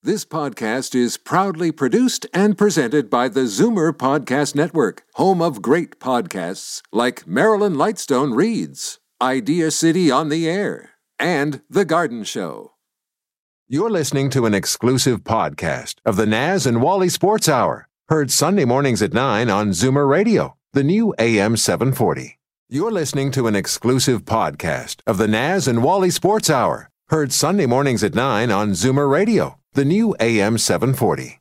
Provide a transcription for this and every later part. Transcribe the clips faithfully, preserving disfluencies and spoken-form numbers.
This podcast is proudly produced and presented by the Zoomer Podcast Network, home of great podcasts like Marilyn Lightstone Reads, Idea City on the Air, and The Garden Show. You're listening to an exclusive podcast of the Naz and Wally Sports Hour, heard Sunday mornings at nine on Zoomer Radio, the new A M seven forty. You're listening to an exclusive podcast of the Naz and Wally Sports Hour, heard Sunday mornings at nine on Zoomer Radio, the new A M seven forty.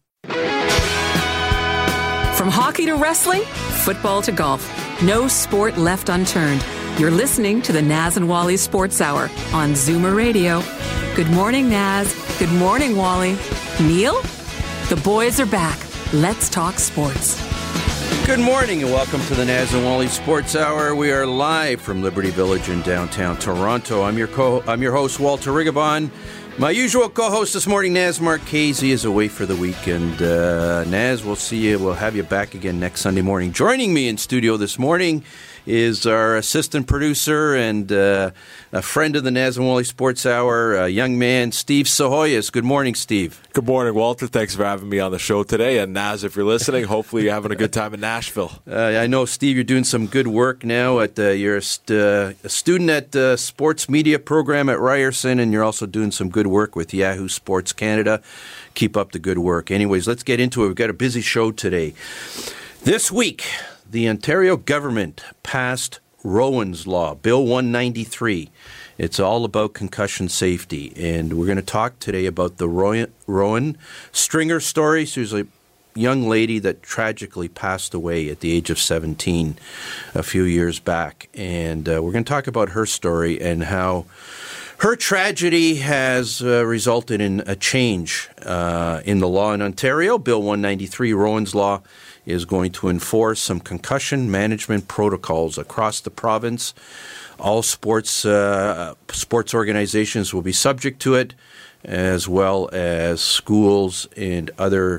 From hockey to wrestling, football to golf, no sport left unturned. You're listening to the Naz and Wally Sports Hour on Zoomer Radio. Good morning, Naz. Good morning, Wally. Neil? The boys are back. Let's talk sports. Good morning and welcome to the Naz and Wally Sports Hour. We are live from Liberty Village in downtown Toronto. I'm your co- I'm your host, Walter Rigabon. My usual co-host this morning, Naz Marchese, is away for the week, and uh, Naz, we'll see you. We'll have you back again next Sunday morning. Joining me in studio this morning is our assistant producer and uh, a friend of the Naz and Wally Sports Hour, a young man, Steve Sahoyas. Good morning, Steve. Good morning, Walter. Thanks for having me on the show today. And Naz, if you're listening, hopefully you're having a good time in Nashville. Uh, I know, Steve, you're doing some good work now. At uh, You're a, st- uh, a student at the sports media program at Ryerson, and you're also doing some good work with Yahoo Sports Canada. Keep up the good work. Anyways, let's get into it. We've got a busy show today. This week, the Ontario government passed Rowan's Law, Bill one ninety-three. It's all about concussion safety, and we're going to talk today about the Rowan, Rowan Stringer story. She was a young lady that tragically passed away at the age of seventeen a few years back, and uh, we're going to talk about her story and how her tragedy has uh, resulted in a change uh, in the law in Ontario. Bill one ninety-three, Rowan's Law, is going to enforce some concussion management protocols across the province. All sports uh, sports organizations will be subject to it, as well as schools and other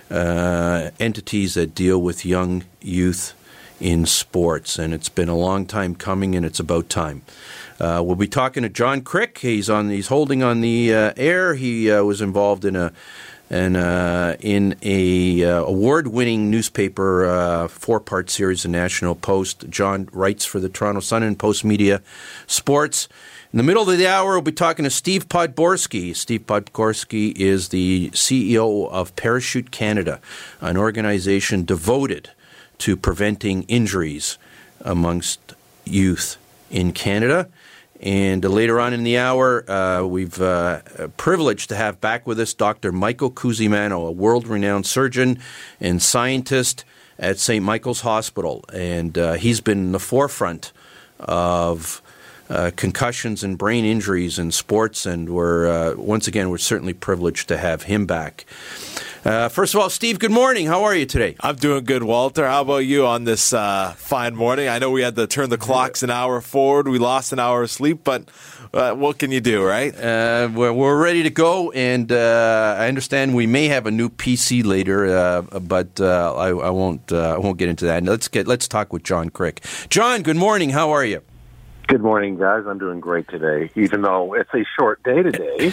uh, entities that deal with young youth in sports. And it's been a long time coming, and it's about time. Uh, we'll be talking to John Crick. He's on. He's holding on the uh, air. He uh, was involved in a And uh, in a uh, award-winning newspaper uh, four-part series, The National Post. John writes for the Toronto Sun and Post Media Sports. In the middle of the hour, we'll be talking to Steve Podgorski. Steve Podgorski is the C E O of Parachute Canada, an organization devoted to preventing injuries amongst youth in Canada. And later on in the hour, uh, we've uh, privileged to have back with us Doctor Michael Cusimano, a world-renowned surgeon and scientist at Saint Michael's Hospital. And uh, he's been in the forefront of uh, concussions and brain injuries in sports. And we're, uh, once again, we're certainly privileged to have him back. Uh, first of all, Steve, good morning. How are you today? I'm doing good, Walter. How about you on this uh, fine morning? I know we had to turn the clocks an hour forward. We lost an hour of sleep, but uh, what can you do, right? Uh, we're, we're ready to go, and uh, I understand we may have a new P C later, uh, but uh, I, I won't. Uh, I won't get into that. Let's get. Let's talk with John Crick. John, good morning. How are you? Good morning, guys. I'm doing great today, even though it's a short day today.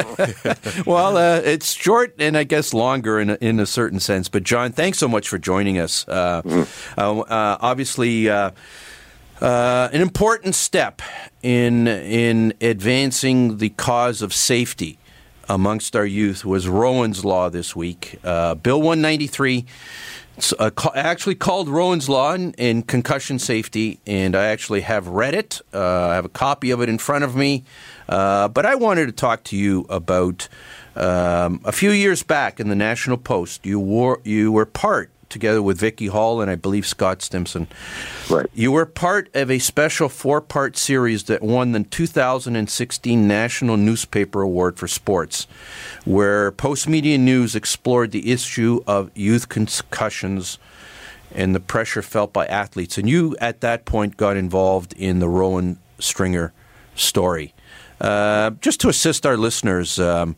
Well, uh, it's short and I guess longer in a, in a certain sense. But, John, thanks so much for joining us. Uh, mm. uh, uh, obviously, uh, uh, an important step in in advancing the cause of safety amongst our youth was Rowan's Law this week. Uh, Bill one ninety-three. It's uh, ca- actually called Rowan's Law in, in concussion safety, and I actually have read it. Uh, I have a copy of it in front of me. Uh, but I wanted to talk to you about um, a few years back in the National Post. You were you were part, together with Vicky Hall and I believe Scott Stimson. Right. You were part of a special four-part series that won the two thousand sixteen National Newspaper Award for Sports, where Post Media News explored the issue of youth concussions and the pressure felt by athletes. And you, at that point, got involved in the Rowan Stringer story. Uh, just to assist our listeners, um,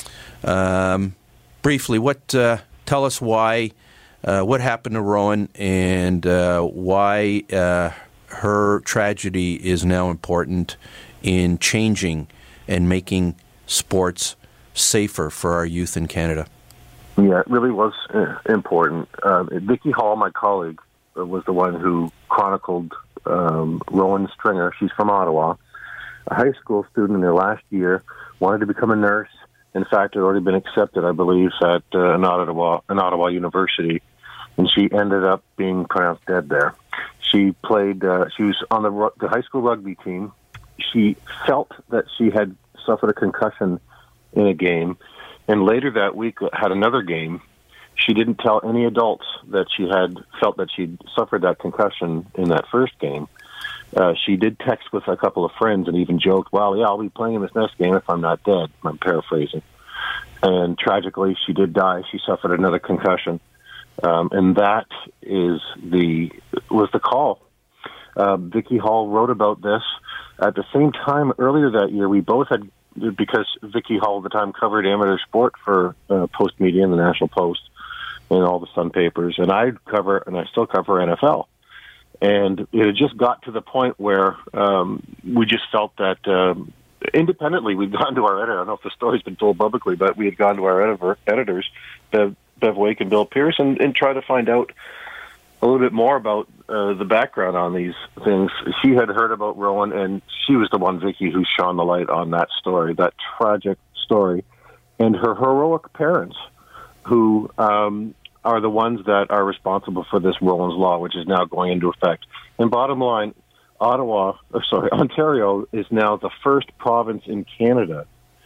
um, briefly, what uh, tell us why, uh, what happened to Rowan, and uh, why uh, her tragedy is now important in changing and making sports safer for our youth in Canada. Yeah, it really was uh, important. Uh, Vicky Hall, my colleague, uh, was the one who chronicled um, Rowan Stringer. She's from Ottawa, a high school student in her last year, wanted to become a nurse. In fact, had already been accepted, I believe, at uh, an Ottawa, an Ottawa University, and she ended up being pronounced dead there. She played. Uh, she was on the, the high school rugby team. She felt that she had suffered a concussion in a game, and later that week had another game. She didn't tell any adults that she had felt that she'd suffered that concussion in that first game. Uh, she did text with a couple of friends and even joked, well, yeah, I'll be playing in this next game if I'm not dead. I'm paraphrasing. And tragically, she did die. She suffered another concussion. Um, and that is the was the call. Uh, Vicky Hall wrote about this. At the same time, earlier that year, we both had, because Vicky Hall at the time covered amateur sport for uh, Post Media and the National Post and all the Sun papers, and I cover, and I still cover N F L. And it had just got to the point where um, we just felt that um, independently, we'd gone to our editor. I don't know if the story's been told publicly, but we had gone to our editor, editors, Bev, Bev Wake and Bill Pierce, and, and tried to find out a little bit more about uh, the background on these things. She had heard about Rowan, and she was the one, Vicky, who shone the light on that story, that tragic story, and her heroic parents, who um, are the ones that are responsible for this Rowan's Law, which is now going into effect. And bottom line, Ottawa, or sorry, Ontario is now the first province in Canada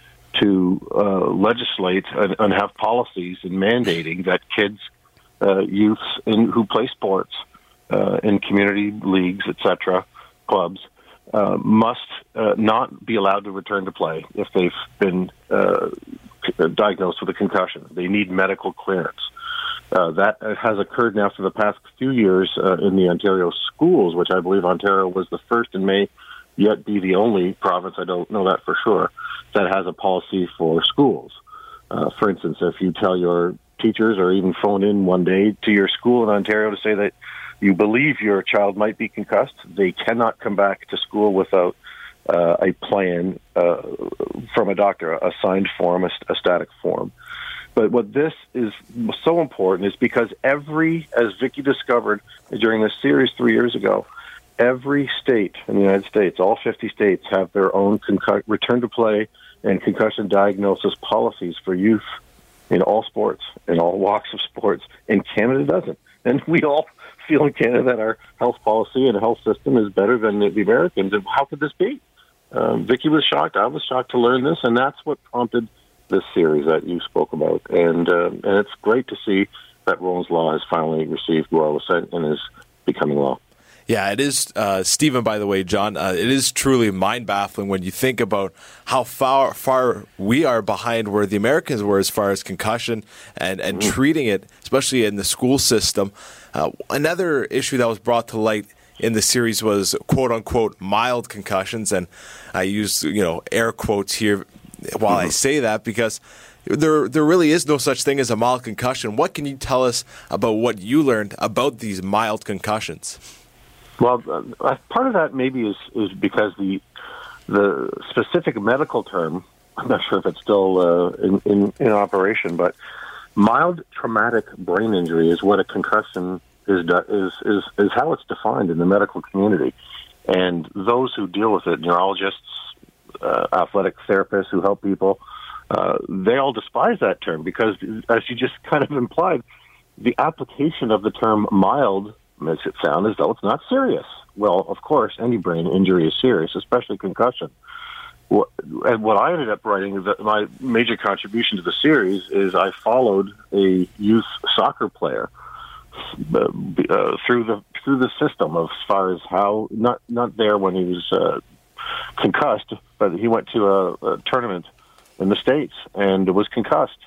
to uh, legislate and, and have policies and mandating that kids, uh, youths in, who play sports uh, in community leagues, et cetera, clubs, uh, must uh, not be allowed to return to play if they've been uh, diagnosed with a concussion. They need medical clearance. Uh, that has occurred now for the past few years uh, in the Ontario schools, which I believe Ontario was the first and may yet be the only province, I don't know that for sure, that has a policy for schools. Uh, for instance, if you tell your teachers or even phone in one day to your school in Ontario to say that you believe your child might be concussed, they cannot come back to school without uh, a plan uh, from a doctor, a signed form, a, a static form. But what this is so important is because every, as Vicky discovered during this series three years ago, every state in the United States, all fifty states, have their own concu- return to play and concussion diagnosis policies for youth in all sports, in all walks of sports, and Canada doesn't. And we all feel in Canada that our health policy and health system is better than the Americans. And how could this be? Um, Vicky was shocked. I was shocked to learn this, and that's what prompted this series that you spoke about. And uh, and it's great to see that Rowan's Law has finally received royal assent and is becoming law. Yeah, it is, uh, Stephen, by the way, John, uh, it is truly mind-baffling when you think about how far far we are behind where the Americans were as far as concussion and, and mm-hmm. treating it, especially in the school system. Uh, another issue that was brought to light in the series was quote-unquote mild concussions, and I use, you know, air quotes here while mm-hmm. I say that because there there really is no such thing as a mild concussion. What can you tell us about what you learned about these mild concussions? Well, uh, part of that maybe is, is because the the specific medical term, I'm not sure if it's still uh, in, in, in operation, but mild traumatic brain injury is what a concussion is, is, is, is how it's defined in the medical community. And those who deal with it, neurologists, uh, athletic therapists who help people, uh, they all despise that term because, as you just kind of implied, the application of the term mild makes it sound as though it's not serious. Well, of course, any brain injury is serious, especially concussion. What, and what I ended up writing is that my major contribution to the series is I followed a youth soccer player uh, uh, through the through the system of as far as how not not there when he was uh, concussed, but he went to a, a tournament in the States and was concussed.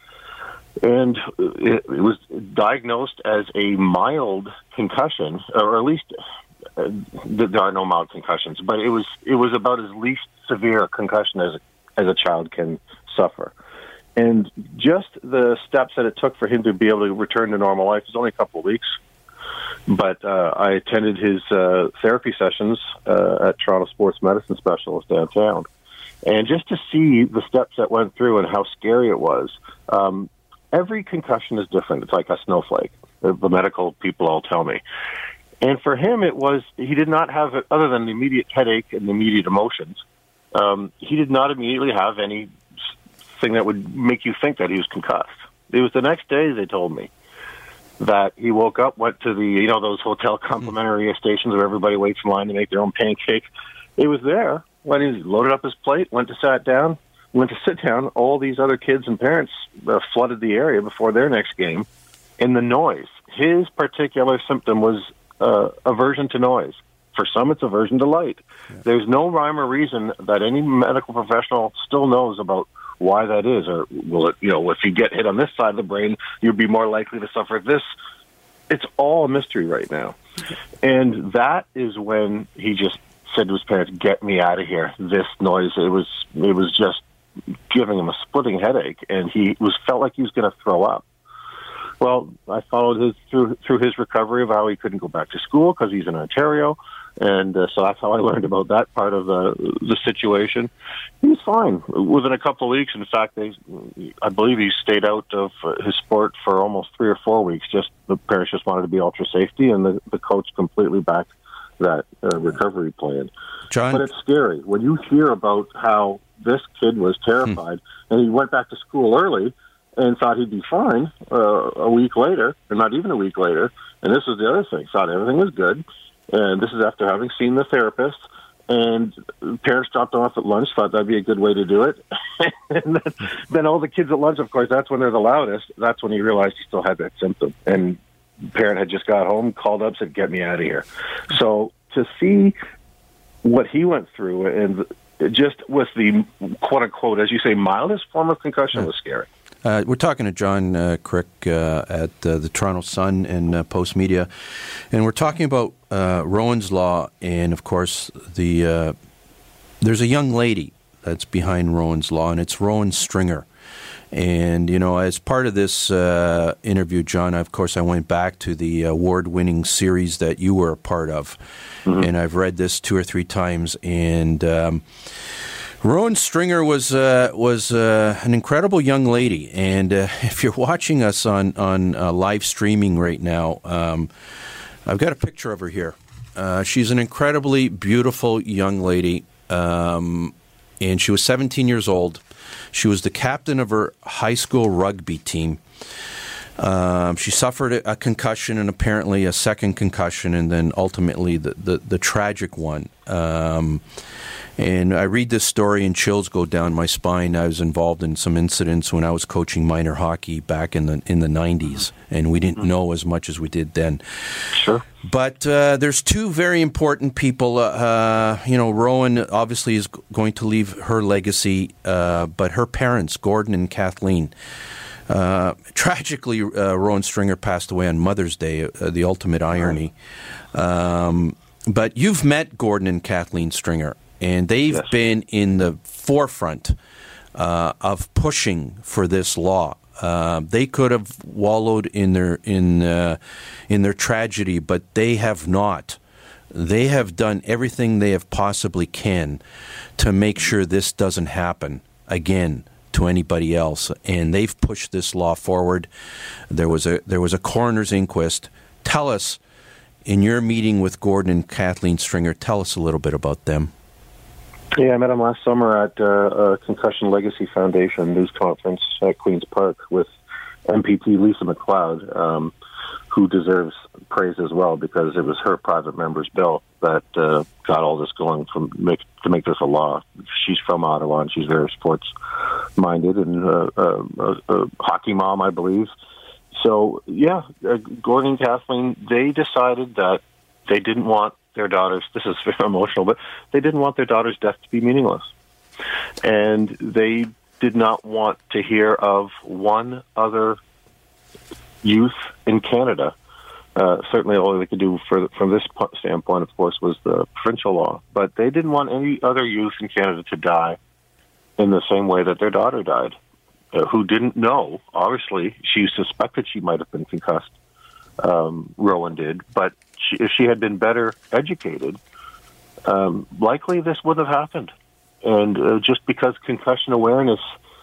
And it, it was diagnosed as a mild concussion, or at least uh, there are no mild concussions, but it was it was about as least severe a concussion as a, as a child can suffer. And just the steps that it took for him to be able to return to normal life was only a couple of weeks. But uh, I attended his uh, therapy sessions uh, at Toronto Sports Medicine Specialist downtown. And just to see the steps that went through and how scary it was, um, every concussion is different. It's like a snowflake, the, the medical people all tell me. And for him, it was, he did not have, other than the immediate headache and the immediate emotions, um, he did not immediately have anything that would make you think that he was concussed. It was the next day, they told me, that he woke up, went to the, you know, those hotel complimentary stations where everybody waits in line to make their own pancakes. It was there when he loaded up his plate, went to sat down, went to sit down. All these other kids and parents uh, flooded the area before their next game. And the noise, his particular symptom was uh, aversion to noise. For some, it's aversion to light. Yeah. There's no rhyme or reason that any medical professional still knows about why that is, or will it, you know, if you get hit on this side of the brain, you'd be more likely to suffer this. It's all a mystery right now. And that is when he just said to his parents, "Get me out of here. This noise," it was, it was just giving him a splitting headache, and he was felt like he was going to throw up. Well, I followed his through through his recovery of how he couldn't go back to school because he's in Ontario, and uh, so that's how I learned about that part of the the situation. He was fine within a couple of weeks. In fact, they, I believe he stayed out of his sport for almost three or four weeks. Just the parents just wanted to be ultra safety, and the, the coach completely backed that uh, recovery plan. John, but it's scary when you hear about how this kid was terrified, hmm. and he went back to school early and thought he'd be fine uh, a week later, and not even a week later. And this was the other thing. Thought everything was good. And this is after having seen the therapist. And parents dropped off at lunch, thought that'd be a good way to do it. And then, then all the kids at lunch, of course, that's when they're the loudest. That's when he realized he still had that symptom. And the parent had just got home, called up, said, "Get me out of here." So to see what he went through, and just with the quote-unquote, as you say, mildest form of concussion, was scary. Uh, we're talking to John uh, Crick uh, at uh, the Toronto Sun and uh, Post Media, and we're talking about uh, Rowan's Law, and of course, the uh, there's a young lady that's behind Rowan's Law, and it's Rowan Stringer. And, you know, as part of this uh, interview, John, of course, I went back to the award-winning series that you were a part of, mm-hmm. and I've read this two or three times, and Um, Rowan Stringer was uh, was uh, an incredible young lady, and uh, if you're watching us on on uh, live streaming right now, um, I've got a picture of her here. Uh, she's an incredibly beautiful young lady, um, and she was seventeen years old. She was the captain of her high school rugby team. Um, she suffered a, a concussion and apparently a second concussion, and then ultimately the the, the tragic one. Um, And I read this story and chills go down my spine. I was involved in some incidents when I was coaching minor hockey back in the in the nineties, and we didn't know as much as we did then. Sure. But uh, there's two very important people. Uh, you know, Rowan obviously is going to leave her legacy, uh, but her parents, Gordon and Kathleen. Uh, tragically, uh, Rowan Stringer passed away on Mother's Day, uh, the ultimate irony. Um, but you've met Gordon and Kathleen Stringer. And they've yes. been in the forefront uh, of pushing for this law. Uh, they could have wallowed in their in uh, in their tragedy, but they have not. They have done everything they have possibly can to make sure this doesn't happen again to anybody else. And they've pushed this law forward. There was a there was a coroner's inquest. Tell us, in your meeting with Gordon and Kathleen Stringer, tell us a little bit about them. Yeah, I met him last summer at uh, a Concussion Legacy Foundation news conference at Queen's Park with M P T Lisa McLeod, um, who deserves praise as well because it was her private member's bill that uh, got all this going from make, to make this a law. She's from Ottawa, and she's very sports-minded and uh, uh, a, a hockey mom, I believe. So, yeah, uh, Gordon and Kathleen, they decided that they didn't want their daughters, this is very emotional, but they didn't want their daughter's death to be meaningless. And they did not want to hear of one other youth in Canada. Uh, certainly all they could do for, from this standpoint, of course, was the provincial law. But they didn't want any other youth in Canada to die in the same way that their daughter died, uh, who didn't know. Obviously, she suspected she might have been concussed. Um, Rowan did, but she, if she had been better educated, um, likely this wouldn't have happened. And uh, just because concussion awareness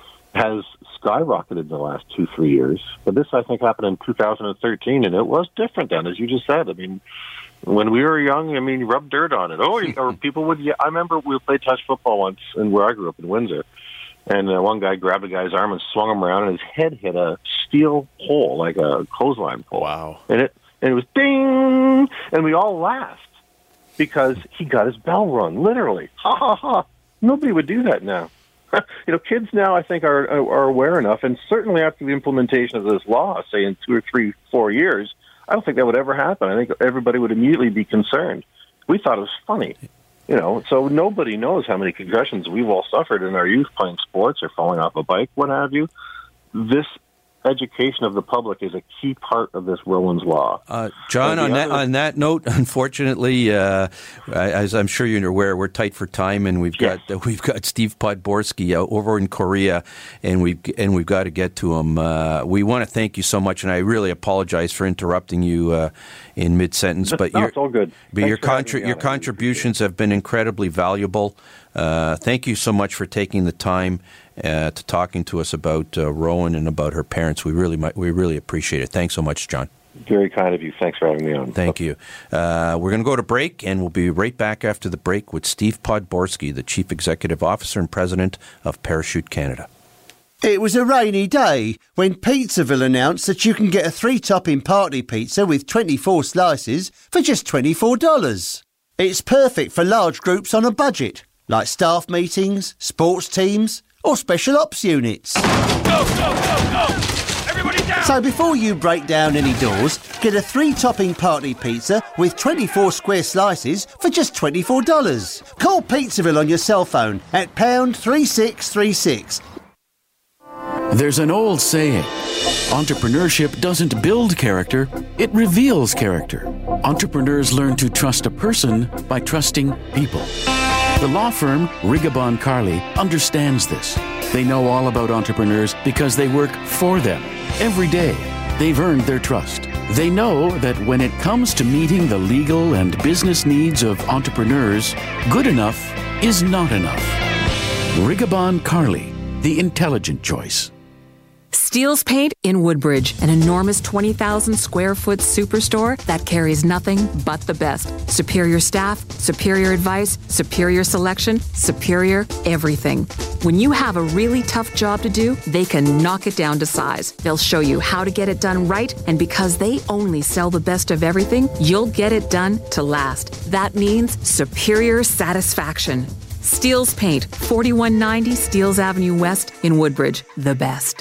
has skyrocketed in the last two, three years. But this, I think, happened in two thousand thirteen, and it was different then, as you just said. I mean, when we were young, I mean, you rub dirt on it. Oh, or people would, yeah, I remember we played touch football once in where I grew up in Windsor, and uh, one guy grabbed a guy's arm and swung him around, and his head hit a steel pole, like a clothesline pole. Wow. And it, and it was ding, and we all laughed because he got his bell rung, literally. Ha, ha, ha. Nobody would do that now. You know, kids now, I think, are are aware enough, and certainly after the implementation of this law, say in two or three, four years, I don't think that would ever happen. I think everybody would immediately be concerned. We thought it was funny, you know, so nobody knows how many concussions we've all suffered in our youth playing sports or falling off a bike, what have you. This education of the public is a key part of this Rowan's Law. Uh, John, on that, on that note, unfortunately, uh, as I'm sure you're aware, we're tight for time, and we've got yes. uh, we've got Steve Podborski uh, over in Korea, and we've and we've got to get to him. Uh, we want to thank you so much, and I really apologize for interrupting you uh, in mid sentence. But no, it's all good. But Thanks your contri- your contributions have been incredibly valuable. Uh, thank you so much for taking the time uh, to talking to us about uh, Rowan and about her parents. We really we really appreciate it. Thanks so much, John. Very kind of you. Thanks for having me on. Thank you. Uh, we're going to go to break, and we'll be right back after the break with Steve Podborski, the Chief Executive Officer and President of Parachute Canada. It was a rainy day when Pizzaville announced that you can get a three-topping party pizza with twenty-four slices for just twenty-four dollars. It's perfect for large groups on a budget, like staff meetings, sports teams, or special ops units. Go, go, go, go! Everybody down! So before you break down any doors, get a three-topping party pizza with twenty-four square slices for just twenty-four dollars. Call Pizzaville on your cell phone at pound three six three six. There's an old saying, entrepreneurship doesn't build character, it reveals character. Entrepreneurs learn to trust a person by trusting people. The law firm Rigabon Carly understands this. They know all about entrepreneurs because they work for them. Every day, they've earned their trust. They know that when it comes to meeting the legal and business needs of entrepreneurs, good enough is not enough. Rigabon Carly, the intelligent choice. Steele's Paint in Woodbridge, an enormous twenty thousand square foot superstore that carries nothing but the best. Superior staff, superior advice, superior selection, superior everything. When you have a really tough job to do, they can knock it down to size. They'll show you how to get it done right, and because they only sell the best of everything, you'll get it done to last. That means superior satisfaction. Steele's Paint, forty-one ninety Steeles Avenue West in Woodbridge, the best.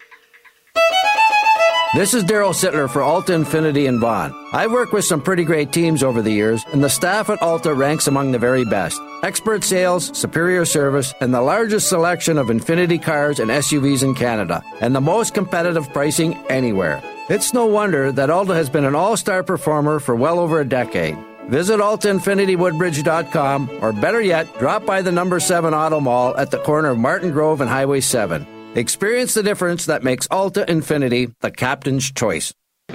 This is Daryl Sittler for Alta Infinity in Vaughan. I've worked with some pretty great teams over the years, and the staff at Alta ranks among the very best. Expert sales, superior service, and the largest selection of Infinity cars and S U Vs in Canada, and the most competitive pricing anywhere. It's no wonder that Alta has been an all-star performer for well over a decade. Visit alta infinity woodbridge dot com, or better yet, drop by the number seven Auto Mall at the corner of Martin Grove and Highway seven. Experience the difference that makes Alta Infinity the captain's choice.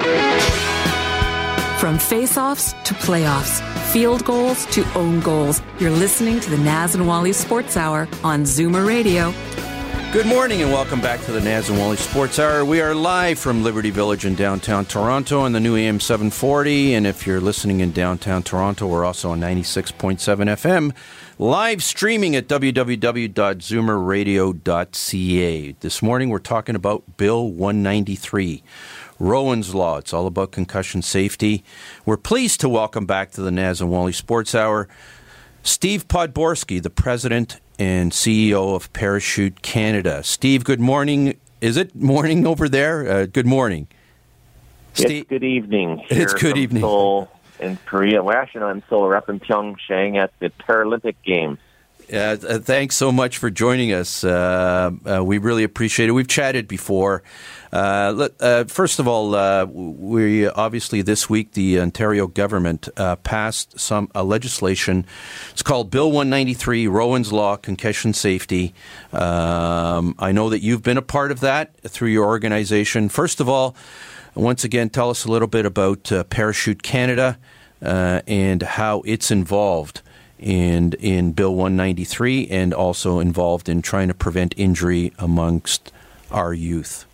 From face-offs to playoffs, field goals to own goals, you're listening to the Naz and Wally Sports Hour on Zoomer Radio. Good morning and welcome back to the Naz and Wally Sports Hour. We are live from Liberty Village in downtown Toronto on the new A M seven forty. And if you're listening in downtown Toronto, we're also on ninety-six point seven F M. Live streaming at w w w dot zoomer radio dot c a. This morning we're talking about Bill one ninety-three, Rowan's Law. It's all about concussion safety. We're pleased to welcome back to the Naz and Wally Sports Hour Steve Podborski, the president and C E O of Parachute Canada. Steve, good morning. Is it morning over there? Uh, good morning. Steve, it's good evening. Here it's good from evening. Seoul in Korea. Well, actually, I'm in Seoul. We're up in Pyeongchang at the Paralympic Games. Uh, uh, thanks so much for joining us. Uh, uh, we really appreciate it. We've chatted before. Uh, let, uh, first of all, uh, we obviously this week the Ontario government uh, passed some uh, legislation. It's called Bill one ninety-three, Rowan's Law, Concussion Safety. Um, I know that you've been a part of that through your organization. First of all, once again, tell us a little bit about uh, Parachute Canada uh, and how it's involved and in Bill one ninety-three, and also involved in trying to prevent injury amongst our youth?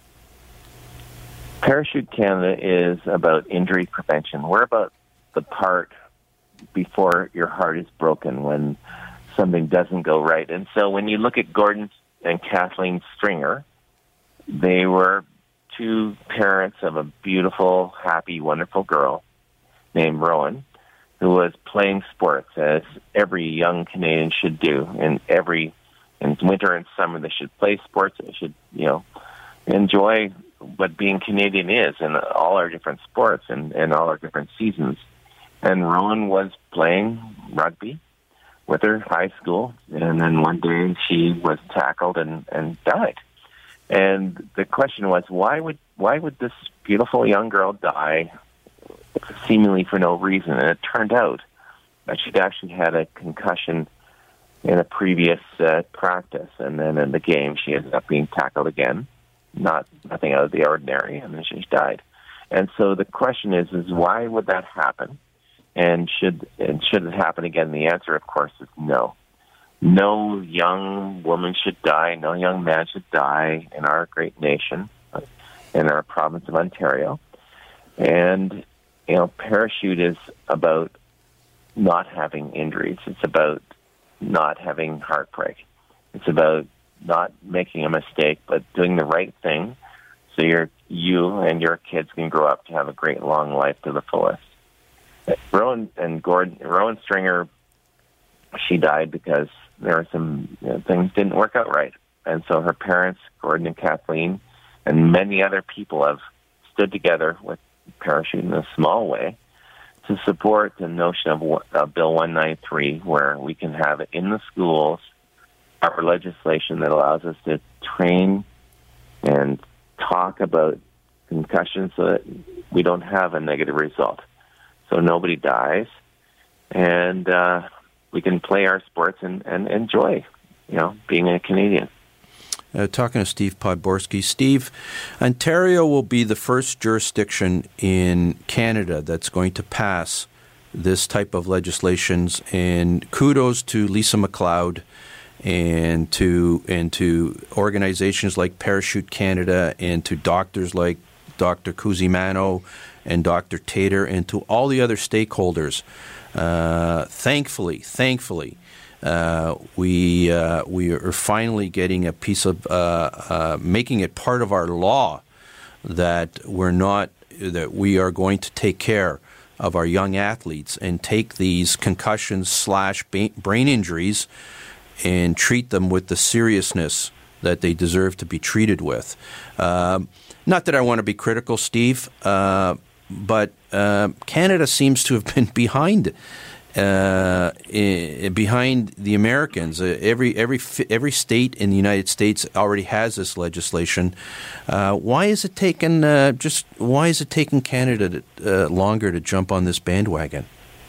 Parachute Canada is about injury prevention. We're about the part before your heart is broken when something doesn't go right. And so when you look at Gordon and Kathleen Stringer, they were two parents of a beautiful, happy, wonderful girl named Rowan, who was playing sports, as every young Canadian should do. In every in winter and summer, they should play sports. They should, you know, enjoy what being Canadian is in all our different sports and, and all our different seasons. And Rowan was playing rugby with her high school, and then one day she was tackled and, and died. And the question was, why would why would this beautiful young girl die seemingly for no reason? And it turned out that she'd actually had a concussion in a previous uh, practice, and then in the game she ended up being tackled again, not nothing out of the ordinary, and then she died. And so the question is, is why would that happen? And should and should it happen again? The answer, of course, is no. No young woman should die. No young man should die in our great nation, in our province of Ontario. And, you know, parachute is about not having injuries. It's about not having heartbreak. It's about not making a mistake, but doing the right thing so your you and your kids can grow up to have a great long life to the fullest. Rowan and Gordon, Rowan Stringer, she died because there were some you know, things didn't work out right. And so her parents, Gordon and Kathleen, and many other people have stood together with Parachute in a small way to support the notion of uh, Bill one ninety-three, where we can have it in the schools, our legislation that allows us to train and talk about concussions so that we don't have a negative result. So nobody dies, and uh, we can play our sports and, and enjoy, you know, being a Canadian. Uh, talking to Steve Podborski. Steve, Ontario will be the first jurisdiction in Canada that's going to pass this type of legislations, and kudos to Lisa MacLeod and to and to organizations like Parachute Canada and to doctors like Doctor Cusimano and Doctor Tater and to all the other stakeholders. Uh, thankfully, thankfully, uh, we uh, we are finally getting a piece of uh, uh, making it part of our law that we're not that we are going to take care of our young athletes and take these concussions slash brain injuries and treat them with the seriousness that they deserve to be treated with. Uh, not that I want to be critical, Steve, uh, but uh, Canada seems to have been behind uh, I- behind the Americans. Uh, every every every state in the United States already has this legislation. Uh, why is it taking uh, just why is it taking Canada to, uh, longer to jump on this bandwagon?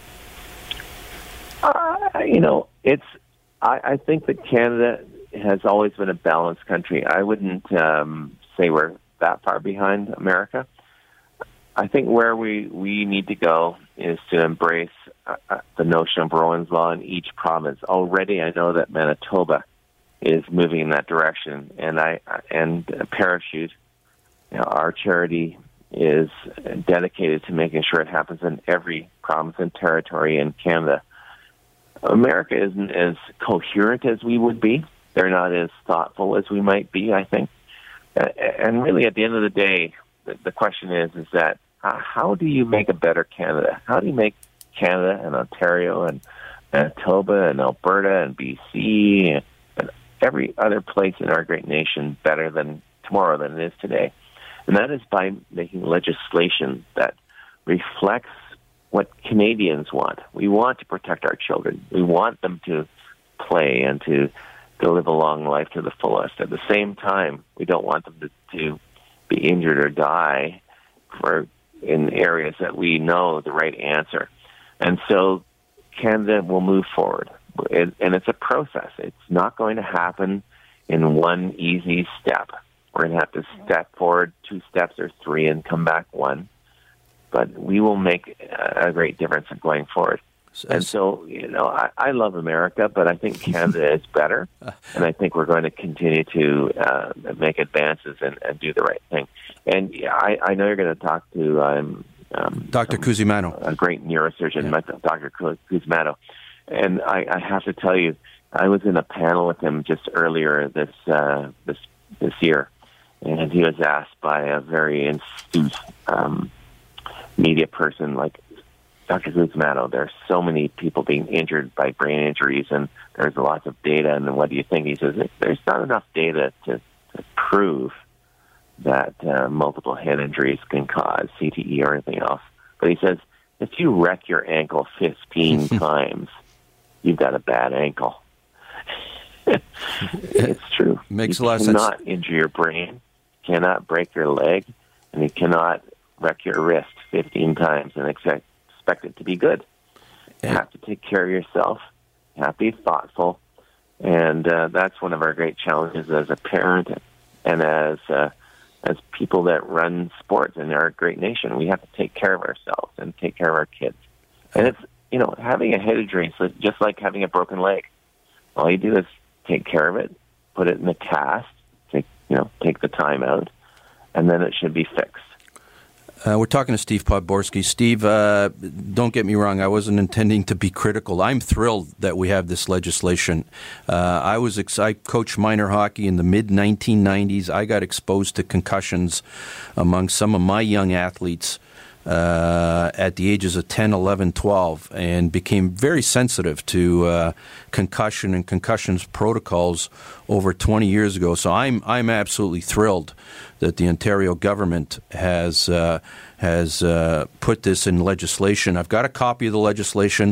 Uh, you know, it's. I, I think that Canada has always been a balanced country. I wouldn't um, say we're that far behind America. I think where we, we need to go is to embrace uh, the notion of Rowan's Law in each province. Already, I know that Manitoba is moving in that direction, and I and Parachute, you know, our charity, is dedicated to making sure it happens in every province and territory in Canada. America isn't as coherent as we would be. They're not as thoughtful as we might be, I think. Uh, and really, at the end of the day, the, the question is, is that uh, how do you make a better Canada? How do you make Canada and Ontario and Manitoba and Alberta and B C and, and every other place in our great nation better than tomorrow than it is today? And that is by making legislation that reflects what Canadians want. We want to protect our children. We want them to play and to, to live a long life to the fullest. At the same time, we don't want them to, to be injured or die for in areas that we know the right answer. And so Canada will move forward. It, and it's a process. It's not going to happen in one easy step. We're going to have to step forward two steps or three and come back one. But we will make a great difference in going forward. And so, you know, I, I love America, but I think Canada is better, and I think we're going to continue to uh, make advances and, and do the right thing. And yeah, I, I know you're going to talk to um, um, Doctor Cusimano, a great neurosurgeon, yeah. Doctor Cusimano. And I, I have to tell you, I was in a panel with him just earlier this uh, this this year, and he was asked by a very astute um, media person like, Doctor Cusimano, there's so many people being injured by brain injuries, and there's lots of data, and what do you think? He says, there's not enough data to, to prove that uh, multiple head injuries can cause C T E or anything else. But he says, if you wreck your ankle fifteen times, you've got a bad ankle. It's true. Makes you a lot of sense. You cannot injure your brain, cannot break your leg, and you cannot wreck your wrist fifteen times and expect expect it to be good. You have to take care of yourself. You have to be thoughtful. And uh, that's one of our great challenges as a parent and as uh, as people that run sports in our great nation. We have to take care of ourselves and take care of our kids. And it's, you know, having a head injury is just like having a broken leg. All you do is take care of it, put it in a cast, take, you know, take the time out, and then it should be fixed. Uh, we're talking to Steve Podborski. Steve, uh, don't get me wrong. I wasn't intending to be critical. I'm thrilled that we have this legislation. Uh, I was ex- I coached minor hockey in the mid nineteen nineties. I got exposed to concussions among some of my young athletes uh, at the ages of ten, eleven, twelve, and became very sensitive to uh, concussion and concussions protocols over twenty years ago. So I'm I'm absolutely thrilled that the Ontario government has uh, has uh, put this in legislation. I've got a copy of the legislation.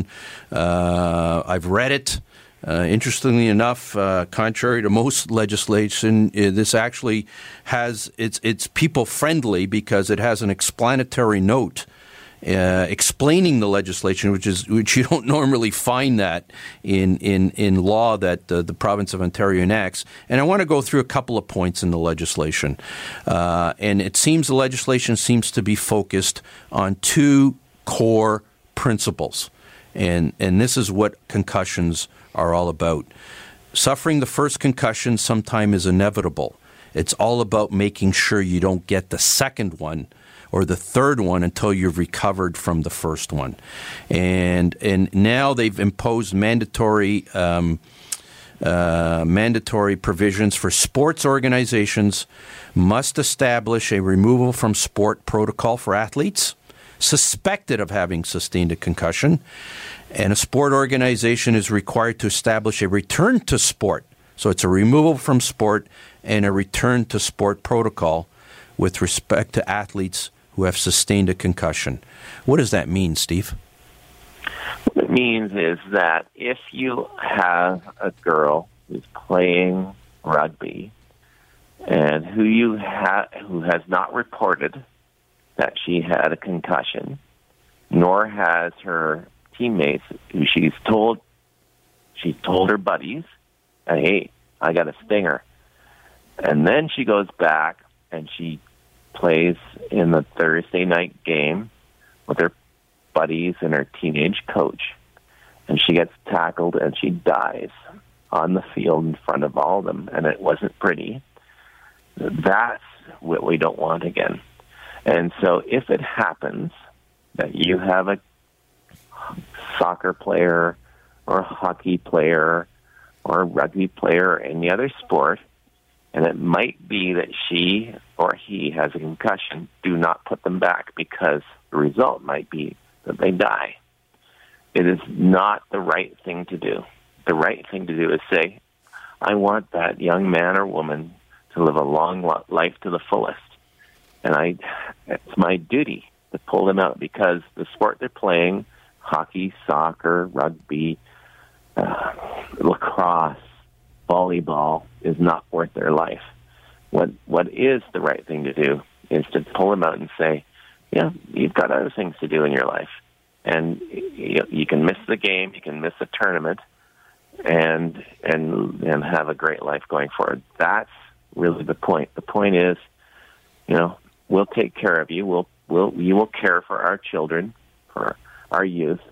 Uh, I've read it. Uh, interestingly enough, uh, contrary to most legislation, uh, this actually has it's it's people friendly because it has an explanatory note Uh, explaining the legislation, which is which you don't normally find that in in, in law that uh, the province of Ontario enacts. And I want to go through a couple of points in the legislation. Uh, and it seems the legislation seems to be focused on two core principles. And and this is what concussions are all about. Suffering the first concussion sometime is inevitable. It's all about making sure you don't get the second one or the third one until you've recovered from the first one. And and now they've imposed mandatory um, uh, mandatory provisions for sports organizations must establish a removal from sport protocol for athletes suspected of having sustained a concussion. And a sport organization is required to establish a return to sport. So it's a removal from sport and a return to sport protocol with respect to athletes who have sustained a concussion. What does that mean, Steve? What it means is that if you have a girl who's playing rugby and who you ha- who has not reported that she had a concussion, nor has her teammates who she's told she's told her buddies, hey, I got a stinger. And then she goes back and she plays in the Thursday night game with her buddies and her teenage coach, and she gets tackled and she dies on the field in front of all of them, and it wasn't pretty. That's what we don't want again. And so if it happens that you have a soccer player or a hockey player or a rugby player or any other sport, and it might be that she or he has a concussion, do not put them back because the result might be that they die. It is not the right thing to do. The right thing to do is say, I want that young man or woman to live a long life to the fullest. And I, it's my duty to pull them out because the sport they're playing, hockey, soccer, rugby, uh, lacrosse, volleyball, is not worth their life. What what is the right thing to do is to pull them out and say, yeah, you've got other things to do in your life. And you, you can miss the game, you can miss the tournament, and and and have a great life going forward. That's really the point. The point is, you know, we'll take care of you. We'll we'll you will care for our children, for our youth,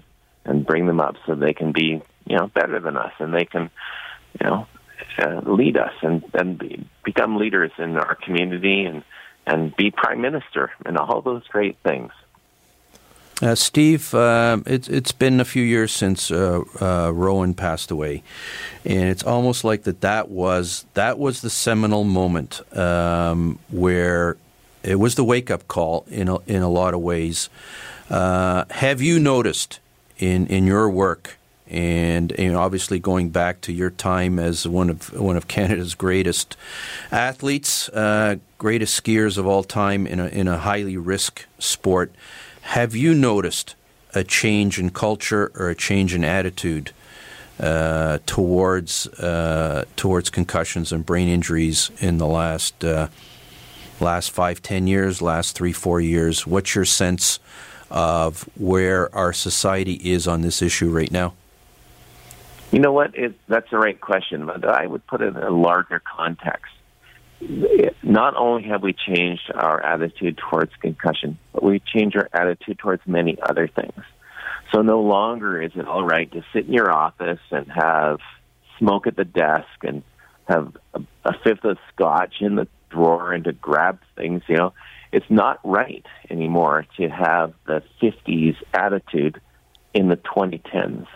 and bring them up so they can be, you know, better than us, and they can, you know, uh, lead us and, and be, become leaders in our community and, and be prime minister and all those great things. Uh, Steve, uh, it's it's been a few years since uh, uh, Rowan passed away, and it's almost like that that was that was the seminal moment um, where it was the wake up call in a, in a lot of ways. Uh, have you noticed in in your work, and, and obviously going back to your time as one of one of Canada's greatest athletes, uh, greatest skiers of all time in a in a highly risk sport? Have you noticed a change in culture or a change in attitude uh, towards uh, towards concussions and brain injuries in the last uh, last five, ten years, last three, four years? What's your sense of where our society is on this issue right now? You know what? It, that's the right question, but I would put it in a larger context. Not only have we changed our attitude towards concussion, but we've changed our attitude towards many other things. So no longer is it all right to sit in your office and have smoke at the desk and have a, a fifth of scotch in the drawer and to grab things. You know, it's not right anymore to have the fifties attitude in the twenty tens.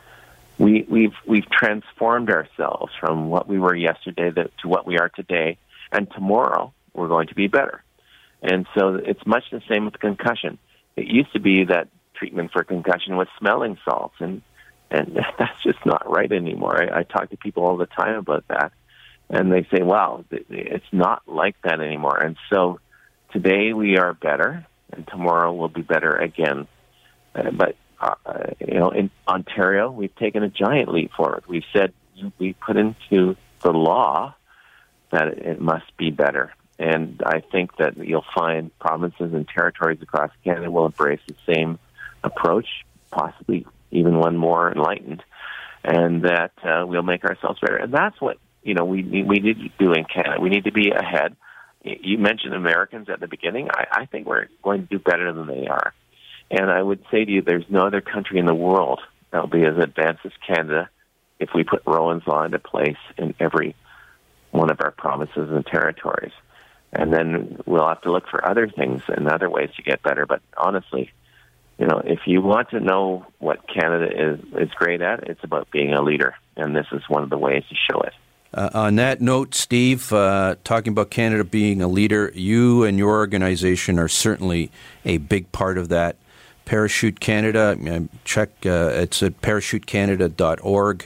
We, we've we've transformed ourselves from what we were yesterday to what we are today. And tomorrow, we're going to be better. And so it's much the same with concussion. It used to be that treatment for concussion was smelling salts, and, and that's just not right anymore. I, I talk to people all the time about that, and they say, wow, it's not like that anymore. And so today we are better, and tomorrow we'll be better again. Uh, but, uh, you know, in Ontario, we've taken a giant leap forward. We've said we put into the law that it must be better. And I think that you'll find provinces and territories across Canada will embrace the same approach, possibly even one more enlightened, and that uh, we'll make ourselves better. And that's what, you know, we we need to do in Canada. We need to be ahead. You mentioned Americans at the beginning. I, I think we're going to do better than they are. And I would say to you, there's no other country in the world that will be as advanced as Canada if we put Rowan's Law into place in every one of our provinces and territories. And then we'll have to look for other things and other ways to get better. But honestly, you know, if you want to know what Canada is, is great at, it's about being a leader. And this is one of the ways to show it. Uh, on that note, Steve, uh, talking about Canada being a leader, you and your organization are certainly a big part of that. Parachute Canada, check, uh, it's at parachute canada dot org.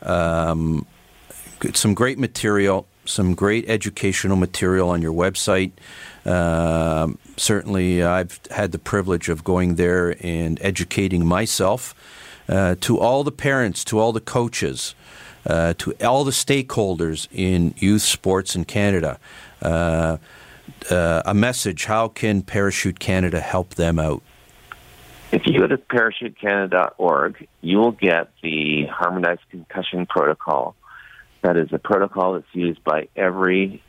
Um, some great material, some great educational material on your website. Uh, certainly, I've had the privilege of going there and educating myself. Uh, to all the parents, to all the coaches, uh, to all the stakeholders in youth sports in Canada, uh, uh, a message: how can Parachute Canada help them out? If you go to parachute canada dot org, you will get the Harmonized Concussion Protocol. That is a protocol that's used by every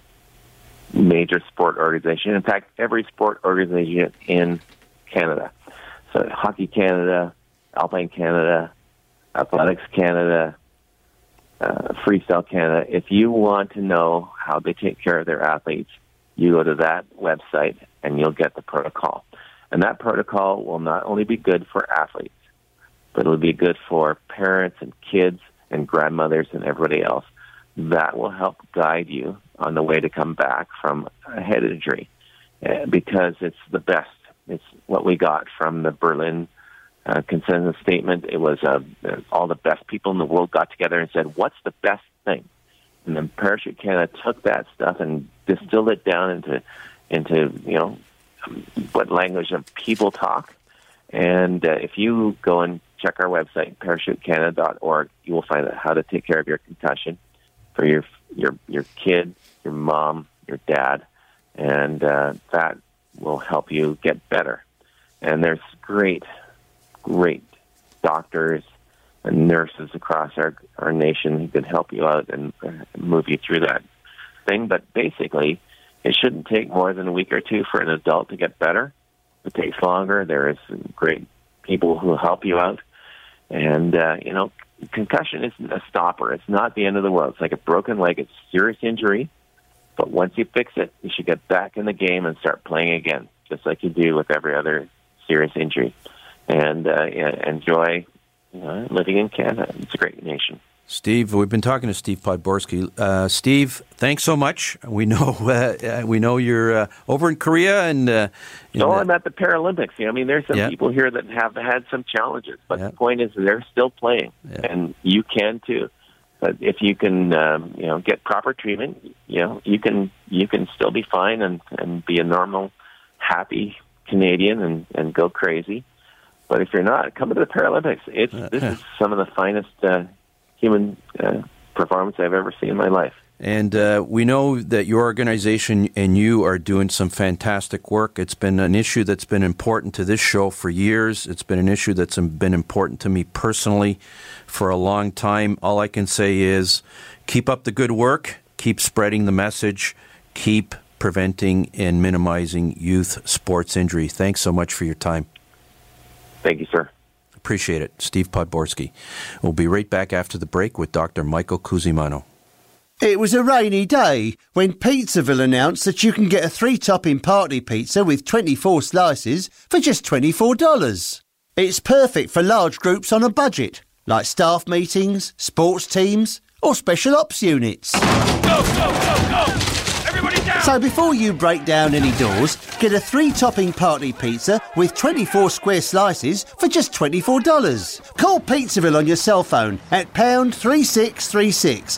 major sport organization. In fact, every sport organization in Canada. So Hockey Canada, Alpine Canada, Athletics Canada, uh, Freestyle Canada. If you want to know how they take care of their athletes, you go to that website and you'll get the protocol. And that protocol will not only be good for athletes, but it'll be good for parents and kids and grandmothers and everybody else. That will help guide you on the way to come back from a head injury, uh, because it's the best. It's what we got from the Berlin uh, consensus statement. It was uh, all the best people in the world got together and said, what's the best thing? And then Parachute Canada took that stuff and distilled it down into, into you know, what language of people talk. And uh, if you go and check our website, parachute canada dot org, you will find out how to take care of your concussion for your your your kid, your mom, your dad, and uh, that will help you get better. And there's great, great doctors and nurses across our, our nation who can help you out and uh, move you through that thing. But basically, it shouldn't take more than a week or two for an adult to get better. It takes longer. There is great people who help you out. And, uh, you know, concussion isn't a stopper. It's not the end of the world. It's like a broken leg. It's a serious injury. But once you fix it, you should get back in the game and start playing again, just like you do with every other serious injury. And uh, yeah, enjoy you know, living in Canada. It's a great nation. Steve, we've been talking to Steve Podborski. Uh, Steve, thanks so much. We know uh, we know you're uh, over in Korea, and uh, in no, the, I'm at the Paralympics. I mean, there's some yeah. people here that have had some challenges, but yeah. the point is they're still playing, yeah. and you can too. But if you can, um, you know, get proper treatment, you know, you can you can still be fine and, and be a normal, happy Canadian and, and go crazy. But if you're not, come to the Paralympics. It's uh, this is some of the finest uh, human uh, performance I've ever seen in my life. And uh, we know that your organization and you are doing some fantastic work. It's been an issue that's been important to this show for years. It's been an issue that's been important to me personally for a long time. All I can say is keep up the good work, keep spreading the message, keep preventing and minimizing youth sports injury. Thanks so much for your time. Thank you, sir. Appreciate it. Steve Podborski. We'll be right back after the break with Doctor Michael Cusimano. It was a rainy day when Pizzaville announced that you can get a three-topping party pizza with twenty-four slices for just twenty-four dollars. It's perfect for large groups on a budget, like staff meetings, sports teams, or special ops units. Go, go, go, go! Everybody down! So before you break down any doors, get a three-topping party pizza with twenty-four square slices for just twenty-four dollars. Call Pizzaville on your cell phone at pound three six three six.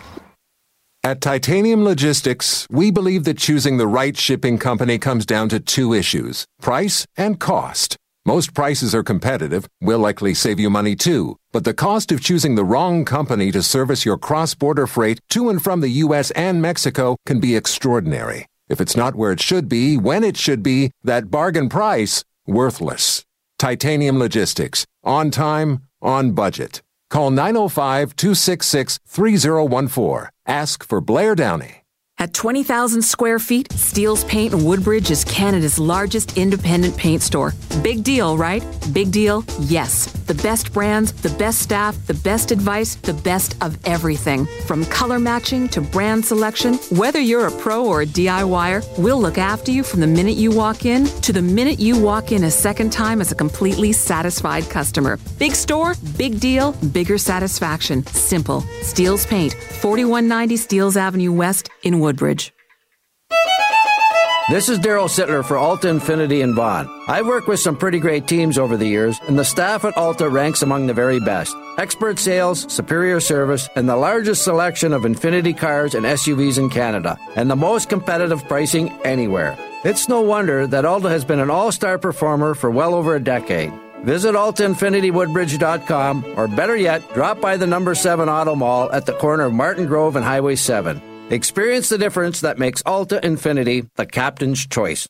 At Titanium Logistics, we believe that choosing the right shipping company comes down to two issues: price and cost. Most prices are competitive, will likely save you money too, but the cost of choosing the wrong company to service your cross-border freight to and from the U S and Mexico can be extraordinary. If it's not where it should be, when it should be, that bargain price, worthless. Titanium Logistics. On time, on budget. Call nine oh five, two six six, three oh one four. Ask for Blair Downey. At twenty thousand square feet, Steele's Paint in Woodbridge is Canada's largest independent paint store. Big deal, right? Big deal, yes. The best brands, the best staff, the best advice, the best of everything. From color matching to brand selection, whether you're a pro or a DIYer, we'll look after you from the minute you walk in to the minute you walk in a second time as a completely satisfied customer. Big store, big deal, bigger satisfaction. Simple. Steele's Paint, forty-one ninety Steeles Avenue West in Woodbridge. This is Daryl Sittler for Alta Infinity in Vaughan. I've worked with some pretty great teams over the years, and the staff at Alta ranks among the very best. Expert sales, superior service, and the largest selection of Infinity cars and S U Vs in Canada, and the most competitive pricing anywhere. It's no wonder that Alta has been an all-star performer for well over a decade. Visit Alta Infinity Woodbridge dot com, or better yet, drop by the number seven Auto Mall at the corner of Martin Grove and Highway seven. Experience the difference that makes Alta Infinity the captain's choice.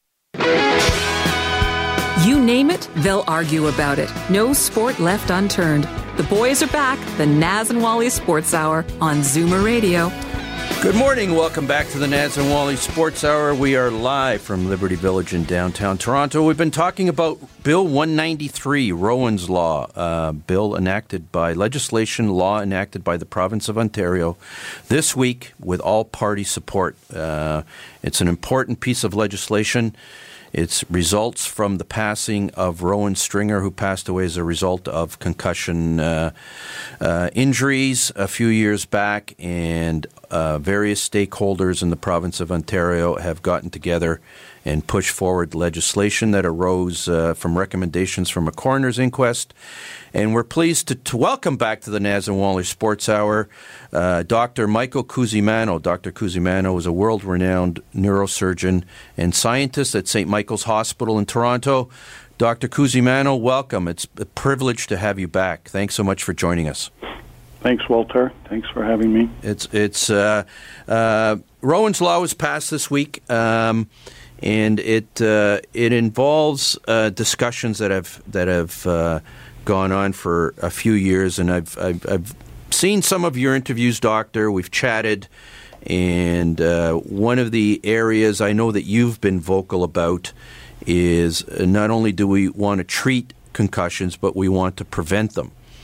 You name it, they'll argue about it. No sport left unturned. The boys are back, the Naz and Wally Sports Hour on Zoomer Radio. Good morning. Welcome back to the Naz and Wally Sports Hour. We are live from Liberty Village in downtown Toronto. We've been talking about Bill one ninety-three, Rowan's Law, uh, bill enacted by legislation, law enacted by the province of Ontario this week with all party support. Uh, it's an important piece of legislation. It results from the passing of Rowan Stringer, who passed away as a result of concussion uh, uh, injuries a few years back, and uh, various stakeholders in the province of Ontario have gotten together and pushed forward legislation that arose uh, from recommendations from a coroner's inquest. And we're pleased to, to welcome back to the Naz and Wally Sports Hour uh, Doctor Michael Cusimano. Doctor Cusimano is a world-renowned neurosurgeon and scientist at Saint Michael's Hospital in Toronto. Doctor Cusimano, welcome. It's a privilege to have you back. Thanks so much for joining us. Thanks, Walter. Thanks for having me. It's it's uh, uh, Rowan's Law was passed this week. Um, And it uh, it involves uh, discussions that have that have uh, gone on for a few years, and I've, I've I've seen some of your interviews, Doctor. We've chatted, and uh, one of the areas I know that you've been vocal about is not only do we want to treat concussions, but we want to prevent them.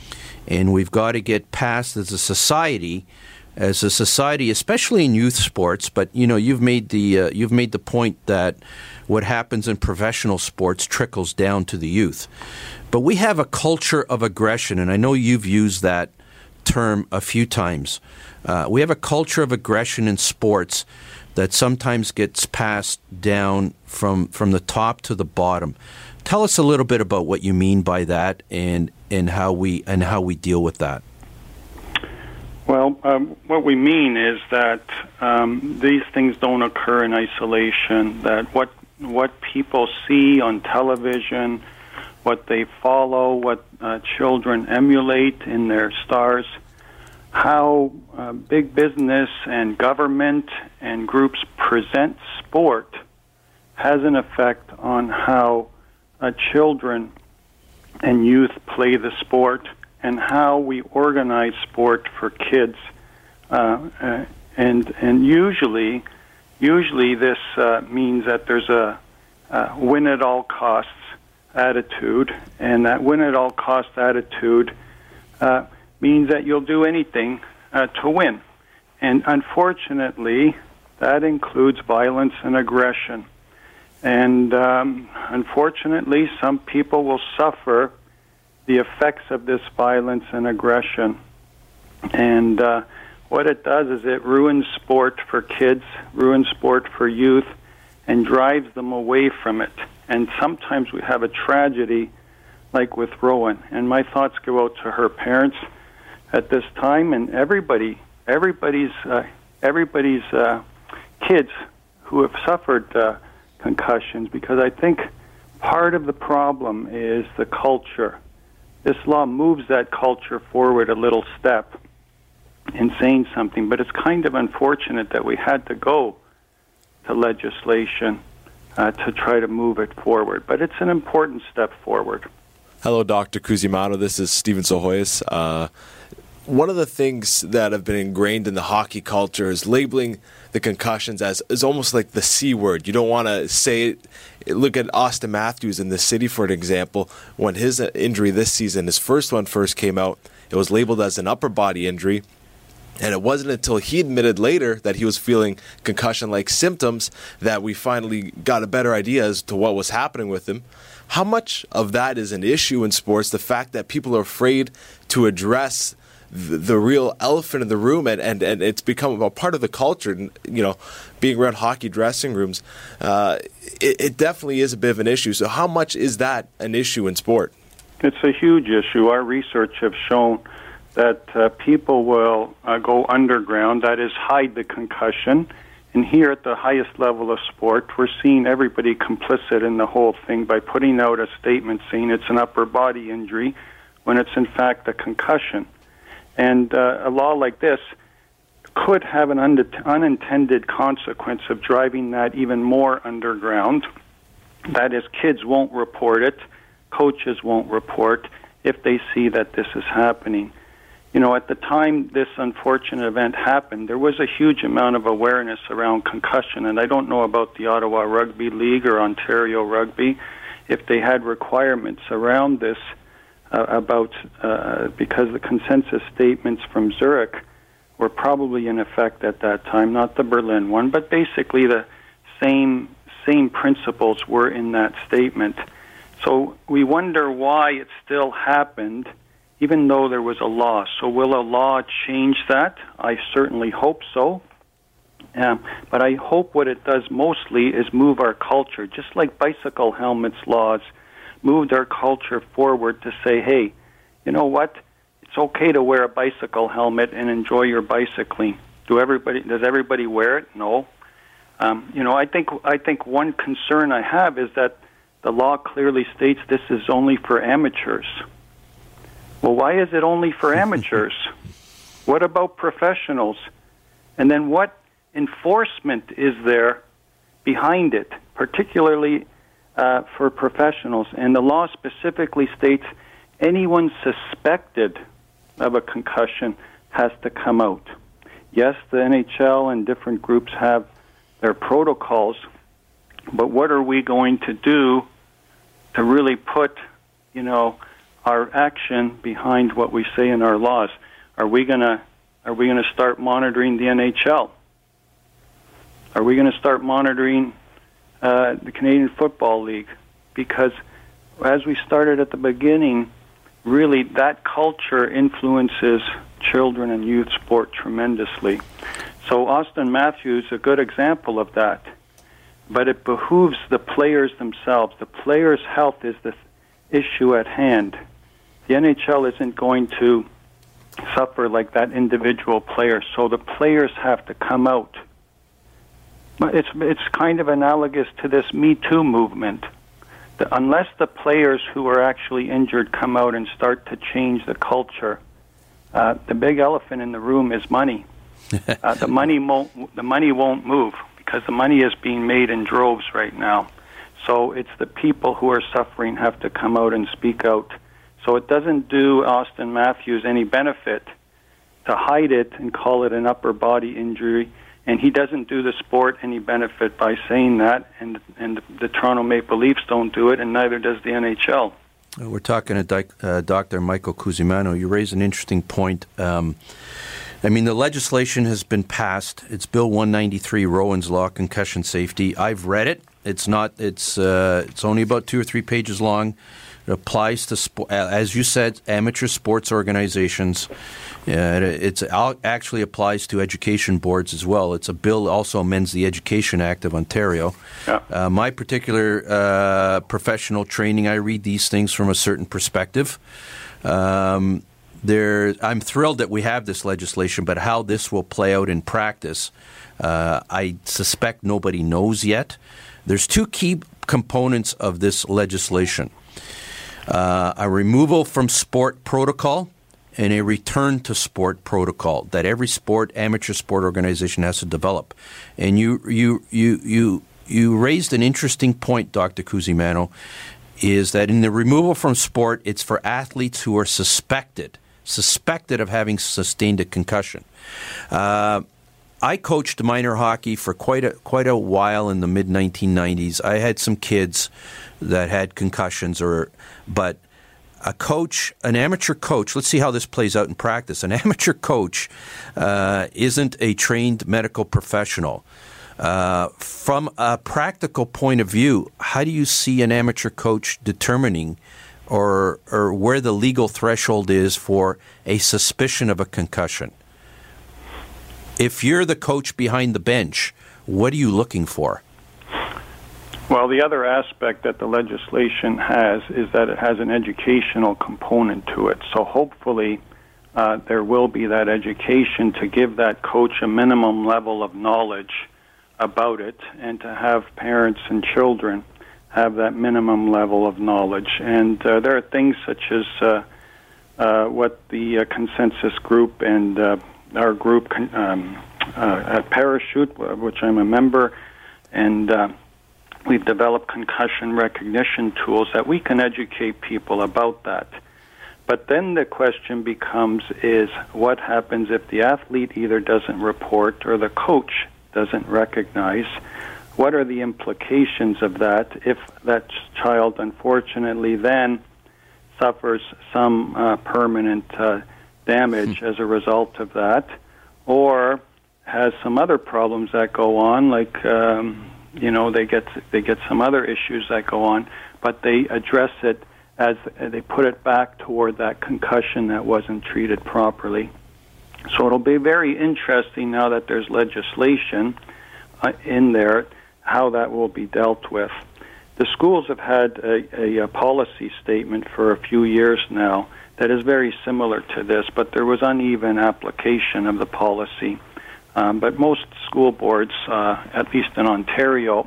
and we've got to get past as a society, as a society, especially in youth sports. But you know, you've made the uh, you've made the point that what happens in professional sports trickles down to the youth. But we have a culture of aggression, and I know you've used that term a few times. Uh, we have a culture of aggression in sports that sometimes gets passed down from from the top to the bottom. Tell us a little bit about what you mean by that, and and how we and how we deal with that. Well, um, what we mean is that um, these things don't occur in isolation. That what what people see on television, what they follow, what uh, children emulate in their stars, how uh, big business and government and groups present sport has an effect on how uh, children and youth play the sport and how we organize sport for kids. Uh, uh, and and usually, usually this uh, means that there's a, a win at all costs attitude, and that win at all cost attitude uh, means that you'll do anything uh, to win. And unfortunately, that includes violence and aggression. And um, unfortunately, some people will suffer the effects of this violence and aggression. And uh, what it does is it ruins sport for kids, ruins sport for youth, and drives them away from it. And sometimes we have a tragedy like with Rowan. And my thoughts go out to her parents at this time, and everybody, everybody's, uh, everybody's uh, kids who have suffered uh, concussions, because I think part of the problem is the culture. This law moves that culture forward a little step in saying something, but it's kind of unfortunate that we had to go to legislation uh, to try to move it forward. But it's an important step forward. Hello, Doctor Cusimano. This is Steven Sohoyas. Uh, one of the things that have been ingrained in the hockey culture is labeling the concussions as is almost like the C word. You don't want to say it. Look at Austin Matthews in the City, for an example. When his injury this season, his first one first came out, it was labeled as an upper body injury. And it wasn't until he admitted later that he was feeling concussion-like symptoms that we finally got a better idea as to what was happening with him. How much of that is an issue in sports, the fact that people are afraid to address the, the real elephant in the room, and, and, and it's become a part of the culture, you know, being around hockey dressing rooms. Uh, it, it definitely is a bit of an issue. So how much is that an issue in sport? It's a huge issue. Our research has shown that uh, people will uh, go underground, that is, hide the concussion. And here at the highest level of sport, we're seeing everybody complicit in the whole thing by putting out a statement saying it's an upper body injury when it's in fact a concussion. And uh, a law like this could have an un- unintended consequence of driving that even more underground. That is, kids won't report it, coaches won't report if they see that this is happening. You know, at the time this unfortunate event happened, there was a huge amount of awareness around concussion, and I don't know about the Ottawa Rugby League or Ontario Rugby, if they had requirements around this uh, about, uh, because the consensus statements from Zurich were probably in effect at that time, not the Berlin one, but basically the same same principles were in that statement. So we wonder why it still happened, even though there was a law. So will a law change that? I certainly hope so. Um, but I hope what it does mostly is move our culture, just like bicycle helmets laws moved our culture forward to say, hey, you know what? It's okay to wear a bicycle helmet and enjoy your bicycling. Do everybody? Does everybody wear it? No. Um, you know, I think I think one concern I have is that the law clearly states this is only for amateurs. Well, why is it only for amateurs? What about professionals? And then what enforcement is there behind it, particularly uh, for professionals? And the law specifically states anyone suspected of a concussion has to come out. Yes, the N H L and different groups have their protocols, but what are we going to do to really put, you know, our action behind what we say in our laws. Are we gonna are we gonna start monitoring the N H L? Are we going to start monitoring uh, the Canadian Football League? Because as we started at the beginning, really that culture influences children and youth sport tremendously. So Austin Matthews is a good example of that. But it behooves the players themselves. The players' health is the issue at hand. The N H L isn't going to suffer like that individual player. So the players have to come out. It's it's kind of analogous to this Me Too movement. The, unless the players who are actually injured come out and start to change the culture, uh, the big elephant in the room is money. uh, the money won't the money won't move because the money is being made in droves right now. So it's the people who are suffering have to come out and speak out. So it doesn't do Austin Matthews any benefit to hide it and call it an upper body injury. And he doesn't do the sport any benefit by saying that, and and the Toronto Maple Leafs don't do it, and neither does the N H L. We're talking to Di- uh, Doctor Michael Cusimano. You raise an interesting point. Um, I mean, the legislation has been passed. It's Bill one ninety-three, Rowan's Law, concussion safety. I've read it. It's not. It's uh, it's only about two or three pages long. It applies to, spo- as you said, amateur sports organizations. Uh, it actually applies to education boards as well. It's a bill also amends the Education Act of Ontario. Yeah. Uh, my particular uh, professional training, I read these things from a certain perspective. Um, there, I'm thrilled that we have this legislation, but how this will play out in practice, uh, I suspect nobody knows yet. There's two key components of this legislation. Uh, a removal from sport protocol and a return to sport protocol that every sport, amateur sport organization has to develop. And you you you you you raised an interesting point, Doctor Cusimano, is that in the removal from sport, it's for athletes who are suspected, suspected of having sustained a concussion. Uh, I coached minor hockey for quite a quite a while in the mid nineteen nineties. I had some kids that had concussions, or but a coach, an amateur coach, let's see how this plays out in practice. An amateur coach uh, isn't a trained medical professional. Uh, from a practical point of view, how do you see an amateur coach determining or or where the legal threshold is for a suspicion of a concussion? If you're the coach behind the bench, what are you looking for? Well, the other aspect that the legislation has is that it has an educational component to it. So hopefully uh, there will be that education to give that coach a minimum level of knowledge about it and to have parents and children have that minimum level of knowledge. And uh, there are things such as uh, uh, what the uh, consensus group and uh, our group con- um, uh, at Parachute, which I'm a member, and uh, we've developed concussion recognition tools that we can educate people about that. But then the question becomes is what happens if the athlete either doesn't report or the coach doesn't recognize? What are the implications of that if that child unfortunately then suffers some uh, permanent uh, damage as a result of that, or has some other problems that go on, like um, you know they get they get some other issues that go on, but they address it as they put it back toward that concussion that wasn't treated properly. So it'll be very interesting now that there's legislation uh, in there how that will be dealt with. The schools have had a, a, a policy statement for a few years now that is very similar to this, but there was uneven application of the policy. Um, but most school boards, uh, at least in Ontario,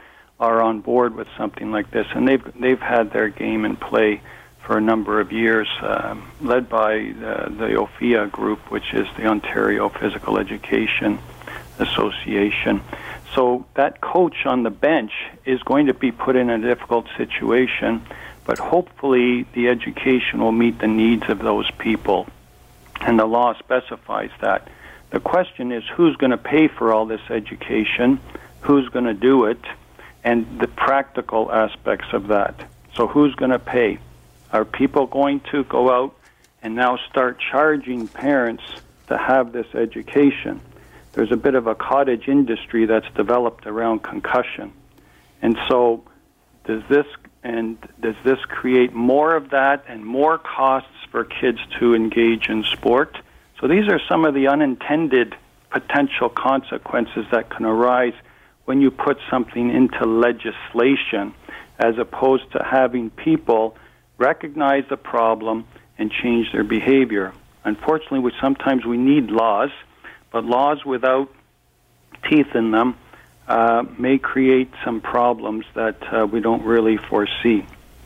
are on board with something like this, and they've they've had their game in play for a number of years, um, led by uh, the O F I A group, which is the Ontario Physical Education Association. So that coach on the bench is going to be put in a difficult situation, but hopefully the education will meet the needs of those people, and the law specifies that. The question is who's going to pay for all this education, who's going to do it, and the practical aspects of that. So who's going to pay? Are people going to go out and now start charging parents to have this education? There's a bit of a cottage industry that's developed around concussion. And so does this and does this create more of that and more costs for kids to engage in sport? So these are some of the unintended potential consequences that can arise when you put something into legislation, as opposed to having people recognize the problem and change their behavior. Unfortunately, we sometimes we need laws, but laws without teeth in them uh, may create some problems that uh, we don't really foresee.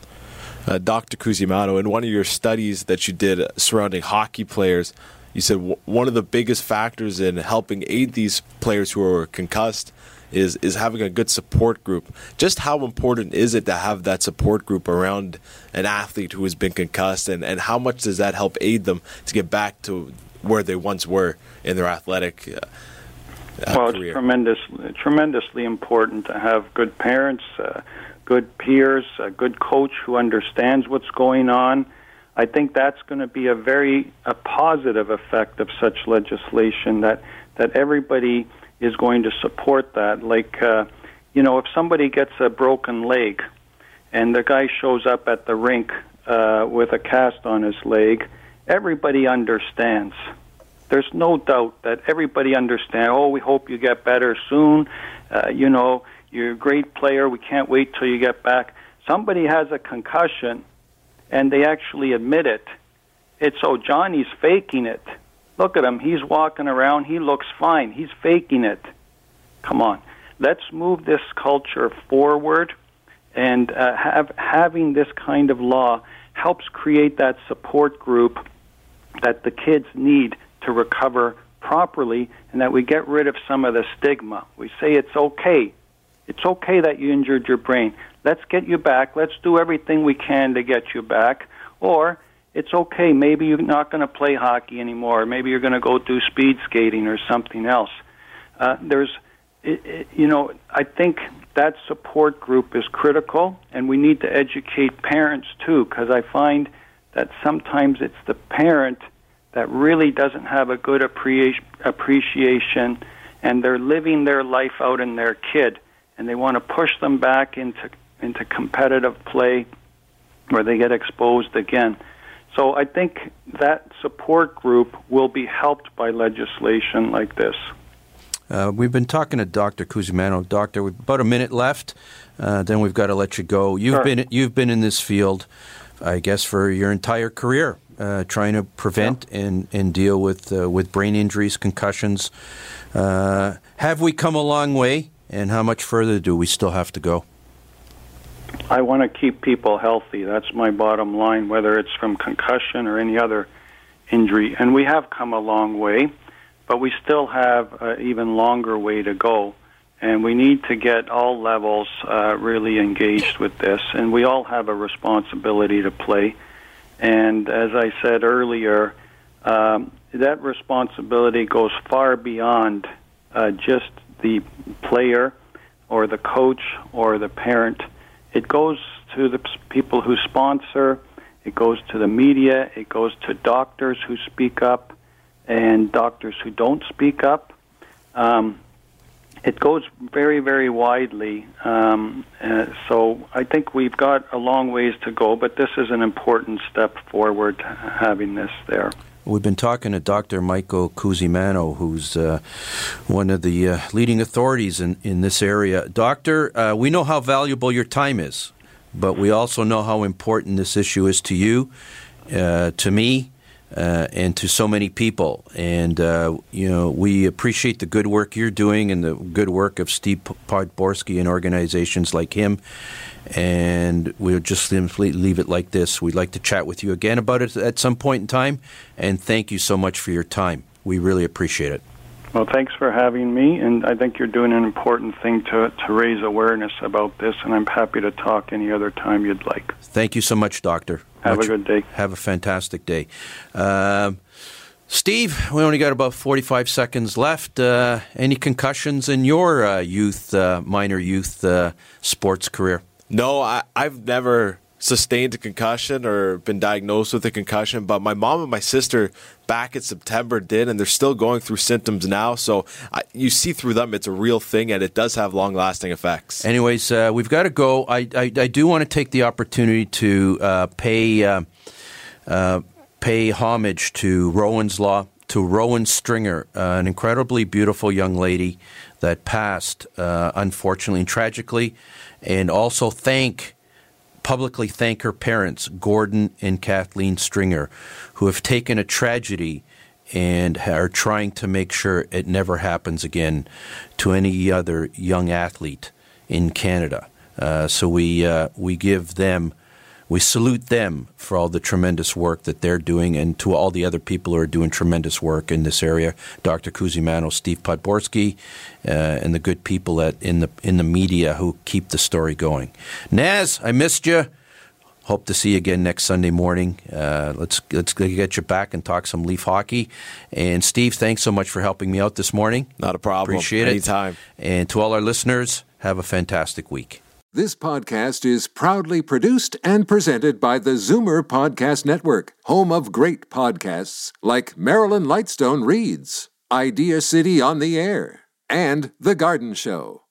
Uh, Doctor Cusimano, in one of your studies that you did surrounding hockey players, you said w- one of the biggest factors in helping aid these players who are concussed is is having a good support group. Just how important is it to have that support group around an athlete who has been concussed, and, and how much does that help aid them to get back to where they once were in their athletic uh, uh, well, career? It's tremendous, tremendously important to have good parents, uh, good peers, a good coach who understands what's going on. I think that's going to be a very a positive effect of such legislation, that, that everybody is going to support that. Like, uh, you know, if somebody gets a broken leg and the guy shows up at the rink uh, with a cast on his leg, everybody understands. There's no doubt that everybody understands, oh, we hope you get better soon. Uh, you know, you're a great player. We can't wait till you get back. Somebody has a concussion and they actually admit it. It's, oh, Johnny's faking it. Look at him. He's walking around. He looks fine. He's faking it. Come on. Let's move this culture forward, and uh, have, having this kind of law helps create that support group that the kids need to recover properly, and that we get rid of some of the stigma. We say it's okay. It's okay that you injured your brain. Let's get you back. Let's do everything we can to get you back. Or it's okay, maybe you're not going to play hockey anymore. Maybe you're going to go do speed skating or something else. Uh, there's, it, it, you know, I think that support group is critical, and we need to educate parents too, because I find that sometimes it's the parent that really doesn't have a good appreci- appreciation, and they're living their life out in their kid, and they want to push them back into into competitive play where they get exposed again. So I think that support group will be helped by legislation like this. Uh, we've been talking to Doctor Cusimano. Doctor, we've about a minute left. Uh, then we've got to let you go. You've Sure. been you've been in this field, I guess, for your entire career, uh, trying to prevent yeah. and, and deal with uh, with brain injuries, concussions. Uh, have we come a long way, and how much further do we still have to go? I want to keep people healthy. That's my bottom line, whether it's from concussion or any other injury. And we have come a long way, but we still have an even longer way to go. And we need to get all levels uh, really engaged with this. And we all have a responsibility to play. And as I said earlier, um, that responsibility goes far beyond uh, just the player or the coach or the parent. It goes to the people who sponsor, it goes to the media, it goes to doctors who speak up and doctors who don't speak up. Um, it goes very, very widely. Um, uh, so I think we've got a long ways to go, but this is an important step forward, having this there. We've been talking to Doctor Michael Cusimano, who's uh, one of the uh, leading authorities in, in this area. Doctor, uh, we know how valuable your time is, but we also know how important this issue is to you, uh, to me, uh, and to so many people. And, uh, you know, we appreciate the good work you're doing and the good work of Steve Podborski and organizations like him. And we'll just simply leave it like this. We'd like to chat with you again about it at some point in time, and thank you so much for your time. We really appreciate it. Well, thanks for having me, and I think you're doing an important thing to, to raise awareness about this, and I'm happy to talk any other time you'd like. Thank you so much, Doctor. Have much, a good day. Have a fantastic day. Um, Steve, we only got about forty-five seconds left. Uh, any concussions in your uh, youth, uh, minor youth uh, sports career? No, I, I've never sustained a concussion or been diagnosed with a concussion, but my mom and my sister back in September did, and they're still going through symptoms now. So I, you see through them, it's a real thing, and it does have long-lasting effects. Anyways, uh, we've got to go. I, I, I do want to take the opportunity to uh, pay uh, uh, pay homage to Rowan's Law, to Rowan Stringer, uh, an incredibly beautiful young lady that passed, uh, unfortunately and tragically, and also thank, publicly thank her parents, Gordon and Kathleen Stringer, who have taken a tragedy and are trying to make sure it never happens again to any other young athlete in Canada. Uh, so we uh, we give them, we salute them for all the tremendous work that they're doing, and to all the other people who are doing tremendous work in this area, Doctor Cusimano, Steve Podborski, uh, and the good people at, in the in the media who keep the story going. Naz, I missed you. Hope to see you again next Sunday morning. Uh, let's let's get you back and talk some Leaf hockey. And Steve, thanks so much for helping me out this morning. Not a problem. Appreciate it. Anytime. And to all our listeners, have a fantastic week. This podcast is proudly produced and presented by the Zoomer Podcast Network, home of great podcasts like Marilyn Lightstone Reads, Idea City on the Air, and The Garden Show.